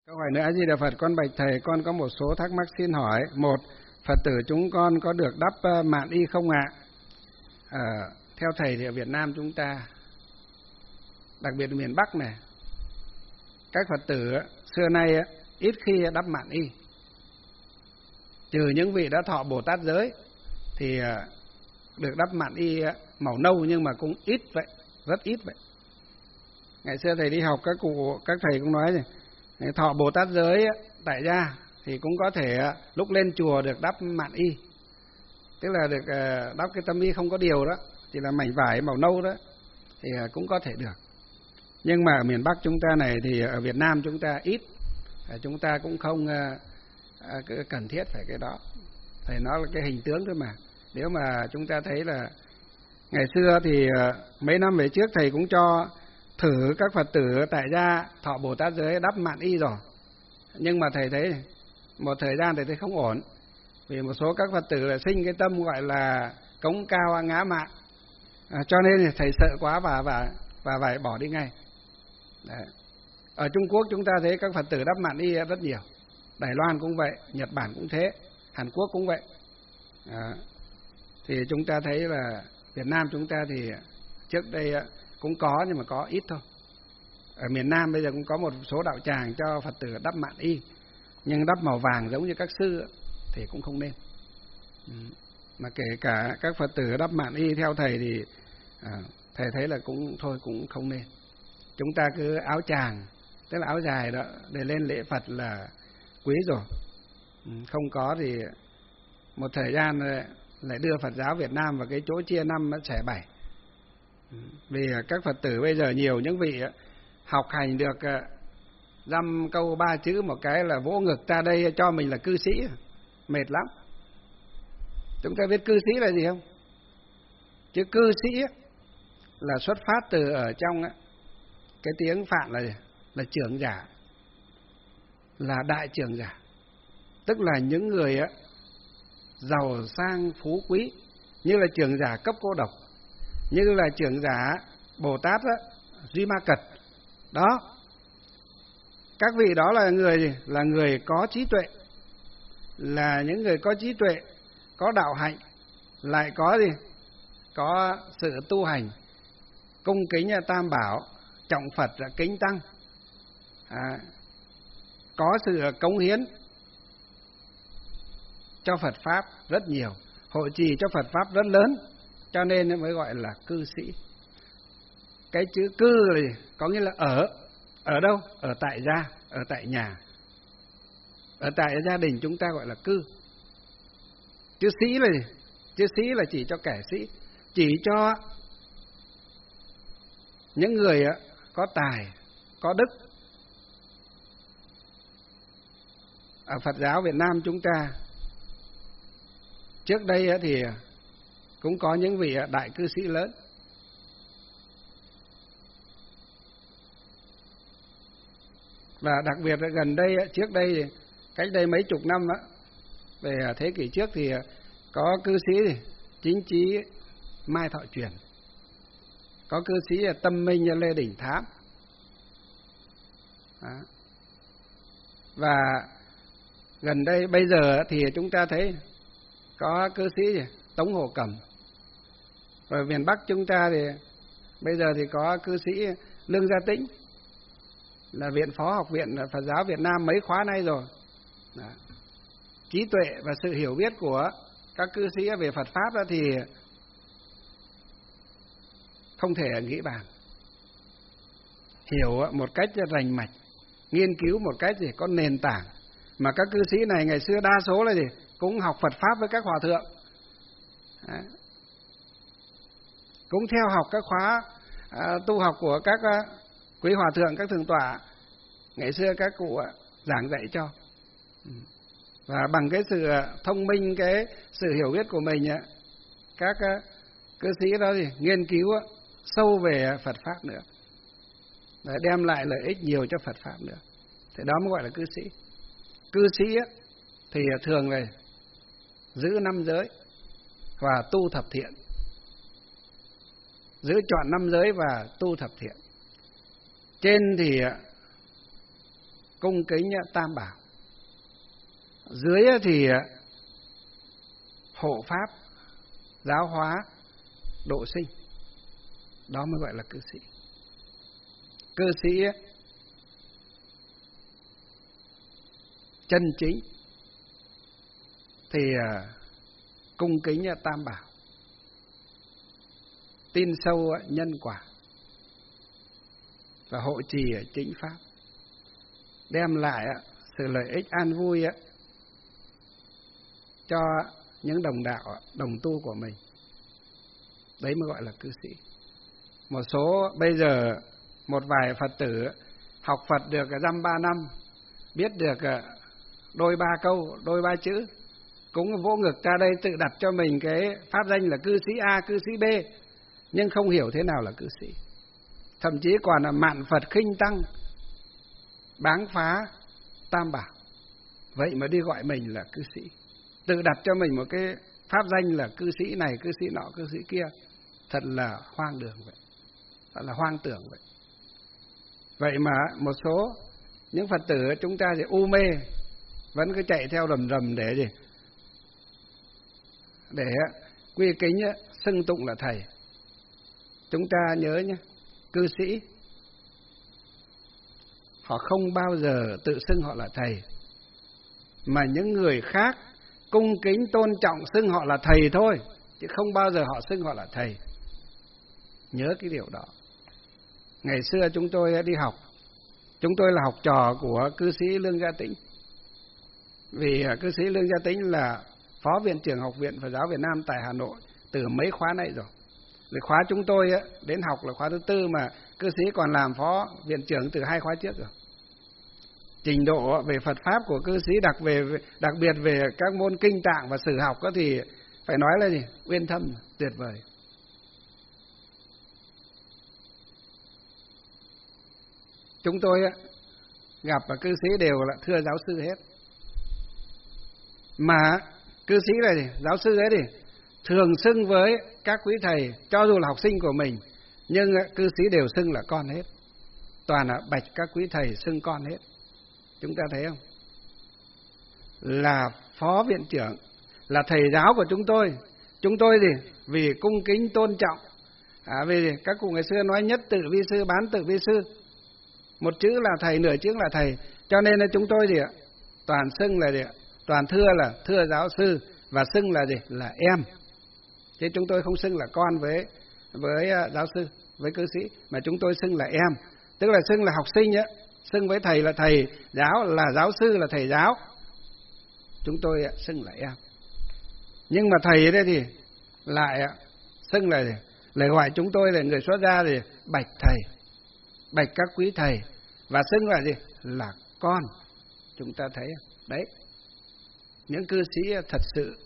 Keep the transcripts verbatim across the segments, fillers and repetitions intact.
Câu hỏi nữa, A Di Đà Phật, con bạch thầy, con có một số thắc mắc xin hỏi. Một, Phật tử chúng con có được đắp mạn y không ạ? À, theo thầy thì ở Việt Nam chúng ta, đặc biệt ở miền Bắc này, các Phật tử xưa nay ít khi đắp mạn y, trừ những vị đã thọ Bồ Tát giới thì được đắp mạn y màu nâu, nhưng mà cũng ít vậy, rất ít vậy. Ngày xưa thầy đi học, các cụ các thầy cũng nói rồi, thọ Bồ Tát giới tại gia thì cũng có thể lúc lên chùa được đắp mạn y, tức là được đắp cái tâm y không có điều đó, chỉ là mảnh vải màu nâu đó, thì cũng có thể được. Nhưng mà ở miền Bắc chúng ta này thì ở Việt Nam chúng ta ít, chúng ta cũng không cần thiết phải cái đó. Thầy nói là cái hình tướng thôi mà. Nếu mà chúng ta thấy là ngày xưa thì mấy năm về trước thầy cũng cho thử các Phật tử tại gia thọ Bồ Tát giới đắp mạn y rồi, nhưng mà thầy thấy một thời gian thầy thấy không ổn, vì một số các Phật tử là sinh cái tâm gọi là cống cao ngã mạn, à, cho nên thầy sợ quá và và và phải bỏ đi ngay. Đấy. Ở Trung Quốc chúng ta thấy các Phật tử đắp mạn y rất nhiều, Đài Loan cũng vậy, Nhật Bản cũng thế, Hàn Quốc cũng vậy. À, thì chúng ta thấy là Việt Nam chúng ta thì trước đây cũng có, nhưng mà có ít thôi. Ở miền Nam bây giờ cũng có một số đạo tràng cho Phật tử đắp mạn y, nhưng đắp màu vàng giống như các sư thì cũng không nên. Mà kể cả các Phật tử đắp mạn y theo thầy thì à, thầy thấy là cũng thôi cũng không nên. Chúng ta cứ áo tràng, tức là áo dài đó, để lên lễ Phật là quý rồi. Không có thì một thời gian lại đưa Phật giáo Việt Nam vào cái chỗ chia năm xẻ bảy. Vì các Phật tử bây giờ nhiều những vị học hành được dăm câu ba chữ một cái là vỗ ngực ra đây cho mình là cư sĩ, mệt lắm. Chúng ta biết cư sĩ là gì không? Chứ cư sĩ là xuất phát từ ở trong cái tiếng Phạn là là trưởng giả, là đại trưởng giả, tức là những người giàu sang phú quý, như là trưởng giả cấp cô độc, như là trưởng giả Bồ Tát đó, Duy Ma Cật đó. Các vị đó là người gì? Là người có trí tuệ, là những người có trí tuệ, có đạo hạnh, lại có gì? Có sự tu hành, cung kính Tam Bảo, trọng Phật, kính Tăng, à, có sự cống hiến cho Phật Pháp rất nhiều, hộ trì cho Phật Pháp rất lớn, cho nên mới gọi là cư sĩ. Cái chữ cư là gì? Có nghĩa là ở. Ở đâu? Ở tại gia, ở tại nhà. Ở tại gia đình chúng ta gọi là cư. Chữ sĩ là gì? Chữ sĩ là chỉ cho kẻ sĩ, chỉ cho những người có tài, có đức. Ở Phật giáo Việt Nam chúng ta trước đây thì cũng có những vị đại cư sĩ lớn. Và đặc biệt là gần đây, trước đây, cách đây mấy chục năm đó, về thế kỷ trước thì có cư sĩ Chính Trí Mai Thọ Truyền, có cư sĩ Tâm Minh Lê Đỉnh Thám. Đó. Và gần đây bây giờ thì chúng ta thấy có cư sĩ Tống Hồ Cẩm. Ở miền Bắc chúng ta thì bây giờ thì có cư sĩ Lương Gia Tĩnh, là viện phó học viện Phật giáo Việt Nam mấy khóa nay rồi. Đó. Trí tuệ và sự hiểu biết của các cư sĩ về Phật Pháp đó thì không thể nghĩ bàn. Hiểu một cách rành mạch, nghiên cứu một cách gì có nền tảng. Mà các cư sĩ này ngày xưa đa số là gì? Cũng học Phật Pháp với các hòa thượng. Đó. Cũng theo học các khóa à, tu học của các à, quý hòa thượng, các thượng tọa ngày xưa các cụ à, giảng dạy cho. Và bằng cái sự thông minh, cái sự hiểu biết của mình, à, các à, cư sĩ đó thì nghiên cứu à, sâu về Phật Pháp nữa, để đem lại lợi ích nhiều cho Phật Pháp nữa. Thế đó mới gọi là cư sĩ. Cư sĩ á, thì thường là giữ năm giới và tu thập thiện, giữ chọn năm giới và tu thập thiện. Trên thì cung kính tam bảo. Dưới thì hộ pháp, giáo hóa, độ sinh. Đó mới gọi là cư sĩ. Cư sĩ chân chính thì cung kính tam bảo, tin sâu nhân quả và hộ trì chính pháp, đem lại sự lợi ích an vui cho những đồng đạo, đồng tu của mình. Đấy mới gọi là cư sĩ. Một số bây giờ một vài Phật tử học Phật được dăm ba năm, biết được đôi ba câu, đôi ba chữ, cũng vỗ ngực ra đây tự đặt cho mình cái pháp danh là cư sĩ A, cư sĩ B, nhưng không hiểu thế nào là cư sĩ. Thậm chí còn là mạn Phật khinh tăng, báng phá tam bảo, vậy mà đi gọi mình là cư sĩ, tự đặt cho mình một cái pháp danh là cư sĩ này, cư sĩ nọ, cư sĩ kia. Thật là hoang đường vậy, thật là hoang tưởng vậy. Vậy mà một số những Phật tử chúng ta thì u mê, vẫn cứ chạy theo rầm rầm để gì? Để quy kính xưng tụng là thầy. Chúng ta nhớ nhé, cư sĩ họ không bao giờ tự xưng họ là thầy, mà những người khác cung kính tôn trọng xưng họ là thầy thôi, chứ không bao giờ họ xưng họ là thầy. Nhớ cái điều đó. Ngày xưa chúng tôi đi học, chúng tôi là học trò của cư sĩ Lương Gia Tĩnh. Vì cư sĩ Lương Gia Tĩnh là phó viện trưởng Học viện Phật giáo Việt Nam tại Hà Nội từ mấy khóa này rồi. Rồi khóa chúng tôi đến học là khóa thứ tư, mà cư sĩ còn làm phó viện trưởng từ hai khóa trước rồi. Trình độ về Phật pháp của cư sĩ đặc về đặc biệt về các môn kinh tạng và sử học đó thì phải nói là gì? Uyên thâm, tuyệt vời. Chúng tôi gặp cư sĩ đều là thưa giáo sư hết. Mà cư sĩ là gì? Giáo sư ấy thì thường xưng với các quý thầy, cho dù là học sinh của mình, nhưng cư sĩ đều xưng là con hết. Toàn là bạch các quý thầy xưng con hết. Chúng ta thấy không? Là phó viện trưởng, là thầy giáo của chúng tôi. Chúng tôi thì vì cung kính tôn trọng, à, vì các cụ ngày xưa nói nhất tự vi sư, bán tự vi sư, một chữ là thầy, nửa chữ là thầy, cho nên là chúng tôi thì toàn xưng là gì? Toàn thưa là thưa giáo sư, và xưng là gì? Là em. Chứ chúng tôi không xưng là con với với giáo sư, với cư sĩ, mà chúng tôi xưng là em, tức là xưng là học sinh á, xưng với thầy là thầy giáo, là giáo sư là thầy giáo. Chúng tôi xưng là em. Nhưng mà thầy đây thì lại xưng là gì? Lại gọi chúng tôi là người xuất gia thì bạch thầy, bạch các quý thầy, và xưng là gì? Là con. Chúng ta thấy đấy, những cư sĩ thật sự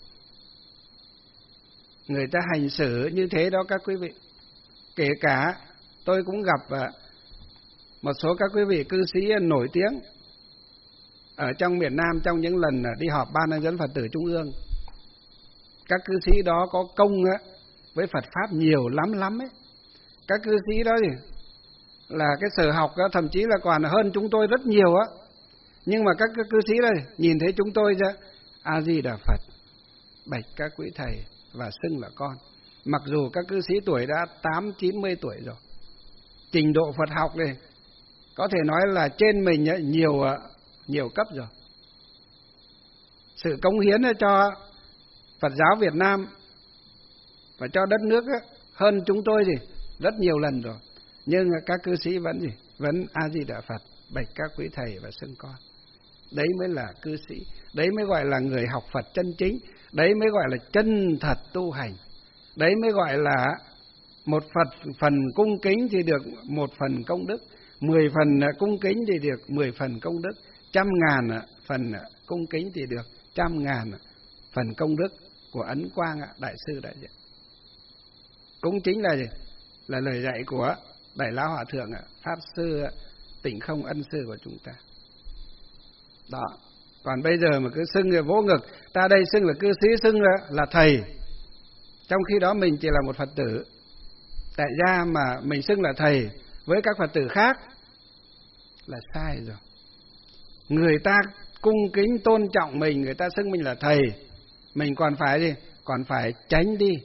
người ta hành xử như thế đó các quý vị. Kể cả tôi cũng gặp một số các quý vị cư sĩ nổi tiếng ở trong miền Nam trong những lần đi họp Ban Hướng dẫn Phật tử Trung ương. Các cư sĩ đó có công với Phật Pháp nhiều lắm lắm ấy. Các cư sĩ đó thì là cái sở học đó, thậm chí là còn hơn chúng tôi rất nhiều á. Nhưng mà các cư sĩ đây nhìn thấy chúng tôi ra, A Di Đà Phật, bạch các quý thầy và xưng là con. Mặc dù các cư sĩ tuổi đã tám chín mươi tuổi rồi, trình độ Phật học này có thể nói là trên mình nhiều nhiều cấp rồi. Sự cống hiến cho Phật giáo Việt Nam và cho đất nước hơn chúng tôi thì rất nhiều lần rồi. Nhưng các cư sĩ vẫn gì? Vẫn A Di Đà Phật, bạch các quý thầy và xưng con. Đấy mới là cư sĩ, đấy mới gọi là người học Phật chân chính, đấy mới gọi là chân thật tu hành. Đấy mới gọi là một Phật phần cung kính thì được một phần công đức, mười phần cung kính thì được mười phần công đức, trăm ngàn phần cung kính thì được trăm ngàn phần công đức của Ấn Quang Đại sư đại diện. Cũng chính là gì? Là lời dạy của Đại Lão Hòa Thượng Pháp Sư Tịnh Không Ân Sư của chúng ta. Đó. Còn bây giờ mà cứ xưng rồi vỗ ngực, ta đây xưng là cư sĩ, xưng là, là thầy, trong khi đó mình chỉ là một Phật tử tại gia mà mình xưng là thầy với các Phật tử khác là sai rồi. Người ta cung kính tôn trọng mình, người ta xưng mình là thầy, mình còn phải gì? Còn phải tránh đi.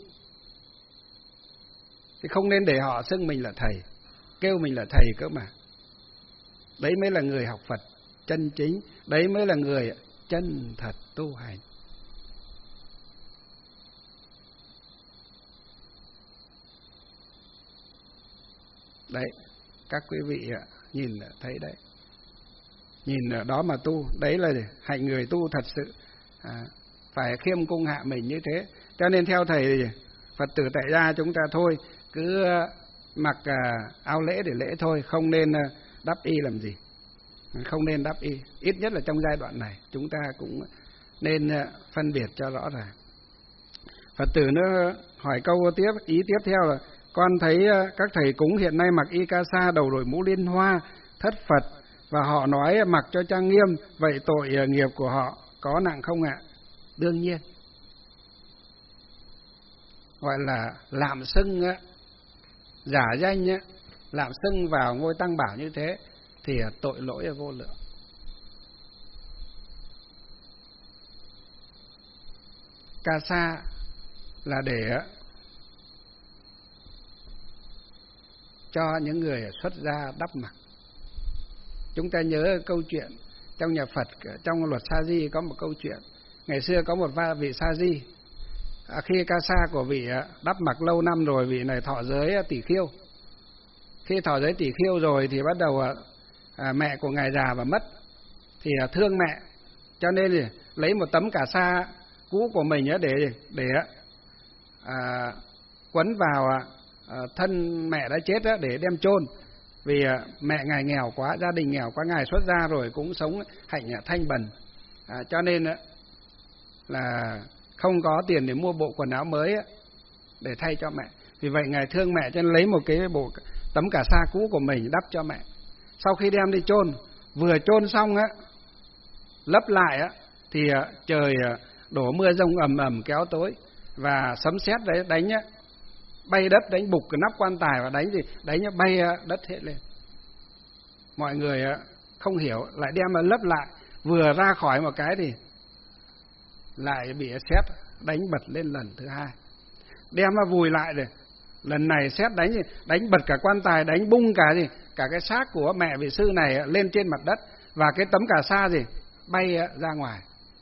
Thì không nên để họ xưng mình là thầy, kêu mình là thầy cơ mà. Đấy mới là người học Phật chân chính, đấy mới là người chân thật tu hành. Đấy, các quý vị nhìn thấy đấy, nhìn ở đó mà tu, đấy là hạnh người tu thật sự, à, phải khiêm cung hạ mình như thế. Cho nên theo thầy Phật tử tại gia chúng ta thôi, cứ mặc à, áo lễ để lễ thôi, không nên đắp y làm gì, không nên đắp y, ít nhất là trong giai đoạn này chúng ta cũng nên phân biệt cho rõ ràng. Phật tử nữa hỏi câu tiếp, ý tiếp theo là: con thấy các thầy cúng hiện nay mặc y ca sa, đầu đội mũ liên hoa, thất Phật, và họ nói mặc cho trang nghiêm, vậy tội nghiệp của họ có nặng không ạ? Đương nhiên, gọi là lạm xưng, giả danh, lạm xưng vào ngôi tăng bảo như thế thì tội lỗi vô lượng. Ca sa là để cho những người xuất gia đắp mặc. Chúng ta nhớ câu chuyện trong nhà Phật, trong luật Sa Di có một câu chuyện. Ngày xưa có một vị Sa Di, à, khi ca sa của vị đắp mặc lâu năm rồi, vị này thọ giới tỷ khiêu. Khi thọ giới tỷ khiêu rồi thì bắt đầu à, mẹ của ngài già và mất, thì à, thương mẹ, cho nên thì lấy một tấm cà sa cũ của mình để để à, quấn vào à, thân mẹ đã chết để đem chôn. Vì à, mẹ ngài nghèo quá, gia đình nghèo quá, ngài xuất gia rồi cũng sống hạnh thanh bần, à, cho nên là không có tiền để mua bộ quần áo mới để thay cho mẹ. Vì vậy ngài thương mẹ cho nên lấy một cái bộ tấm cà sa cũ của mình đắp cho mẹ. Sau khi đem đi chôn, vừa chôn xong á, lấp lại á, thì trời đổ mưa rông ầm ầm kéo tối, và sấm sét đấy đánh á, bay đất, đánh bục cái nắp quan tài, và đánh gì đánh bay đất hết lên. Mọi người không hiểu, lại đem lấp lại, vừa ra khỏi một cái thì lại bị sét đánh bật lên lần thứ hai. Đem mà vùi lại rồi, lần này sét đánh gì đánh bật cả quan tài, đánh bung cả gì cả cái xác của mẹ vị sư này lên trên mặt đất, và cái tấm cà sa gì bay ra ngoài.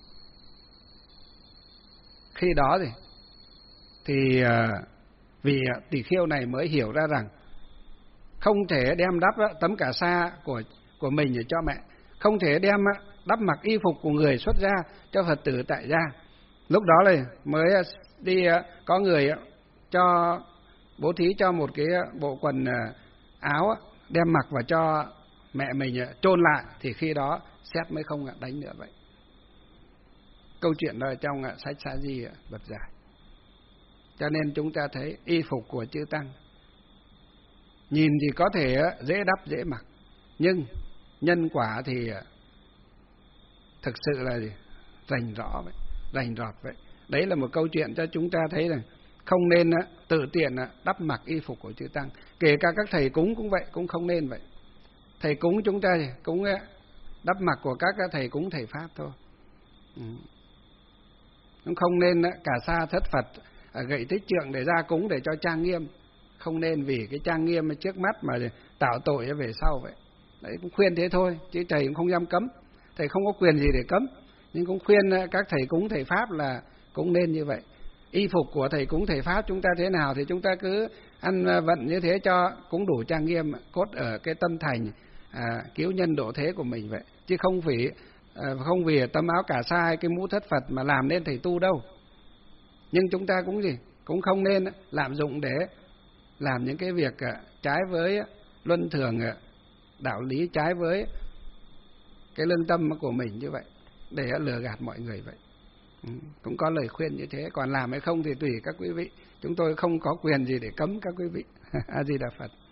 Khi đó thì thì vị tỷ khiêu này mới hiểu ra rằng không thể đem đắp tấm cà sa của của mình để cho mẹ, không thể đem đắp mặc y phục của người xuất gia cho Phật tử tại gia. Lúc đó là mới đi có người cho bố thí cho một cái bộ quần áo đem mặc và cho mẹ mình chôn lại, thì khi đó sét mới không đánh nữa. Vậy câu chuyện đó trong sách Sa Di Luật Giải. Cho nên chúng ta thấy y phục của chư tăng nhìn thì có thể dễ đắp dễ mặc, nhưng nhân quả thì thực sự là rành rõ vậy, rành rọt vậy. Đấy là một câu chuyện cho chúng ta thấy rằng không nên tự tiện đắp mặc y phục của chư tăng. Kể cả các thầy cúng cũng vậy, cũng không nên vậy. Thầy cúng chúng ta cũng đắp mặc của các thầy cúng thầy Pháp thôi. Ừ. Cũng không nên cả sa thất Phật, gậy tích trượng để ra cúng để cho trang nghiêm. Không nên vì cái trang nghiêm trước mắt mà tạo tội về sau vậy. Đấy, cũng khuyên thế thôi, chứ thầy cũng không dám cấm. Thầy không có quyền gì để cấm, nhưng cũng khuyên các thầy cúng thầy Pháp là cũng nên như vậy. Y phục của thầy cúng thầy Pháp chúng ta thế nào thì chúng ta cứ ăn vận như thế cho cũng đủ trang nghiêm, cốt ở cái tâm thành à, cứu nhân độ thế của mình vậy. Chứ không vì à, không vì tấm áo cà sa hay cái mũ thất Phật mà làm nên thầy tu đâu. Nhưng chúng ta cũng gì cũng không nên lạm dụng để làm những cái việc trái với luân thường đạo lý, trái với cái lương tâm của mình như vậy để lừa gạt mọi người vậy. Ừ, cũng có lời khuyên như thế, còn làm hay không thì tùy các quý vị, chúng tôi không có quyền gì để cấm các quý vị. A Di Đà Phật.